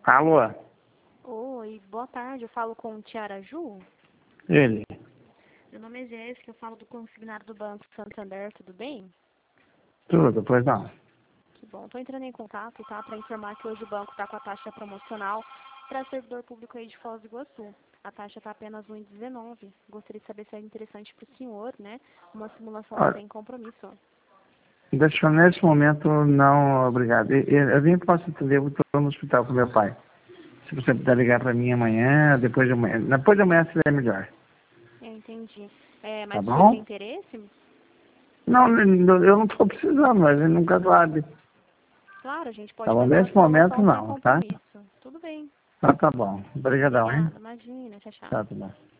Alô? Oi, boa tarde. Eu falo com o Tiaraju. Ele? Meu nome é Jéssica, eu falo do consignado do Banco Santander, tudo bem? Tudo, pois não. Que bom. Estou entrando em contato, tá? Para informar que hoje o banco está com a taxa promocional para servidor público aí de Foz do Iguaçu. A taxa está apenas R$ 1,19. Gostaria de saber se é interessante para o senhor, né? Uma simulação Olha, sem compromisso. deixa eu, nesse momento, não, obrigado. Eu vim para eu estou no hospital com meu pai. Se você puder ligar para mim amanhã, depois de amanhã seria melhor. Eu entendi. Tá Mas o senhor tem bom? interesse? Não, eu não estou precisando, mas ele nunca sabe. Claro, a gente Tá pode bom? fazer uma Nesse momento, simulação sem não, tá? compromisso. Tudo bem. Tá bom. Obrigadão, hein? Obrigada, imagina. Tchau, tchau. Tá, tá bom.